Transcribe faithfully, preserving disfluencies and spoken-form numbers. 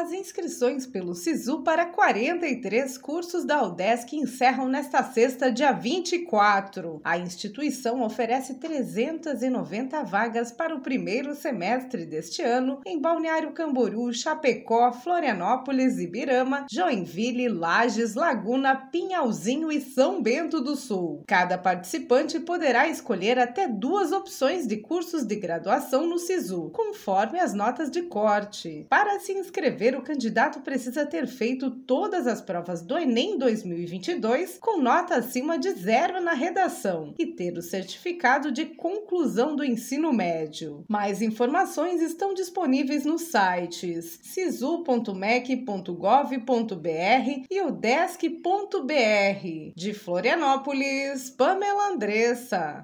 As inscrições pelo Sisu para quarenta e três cursos da UDESC encerram nesta sexta, dia vinte e quatro. A instituição oferece trezentas e noventa vagas para o primeiro semestre deste ano em Balneário Camboriú, Chapecó, Florianópolis, Ibirama, Joinville, Lages, Laguna, Pinhalzinho e São Bento do Sul. Cada participante poderá escolher até duas opções de cursos de graduação no Sisu, conforme as notas de corte. Para se inscrever, o candidato precisa ter feito todas as provas do Enem dois mil e vinte e dois com nota acima de zero na redação e ter o certificado de conclusão do ensino médio. Mais informações estão disponíveis nos sites sisu ponto mec ponto gov ponto br e udesc ponto br. De Florianópolis, Pamela Andressa.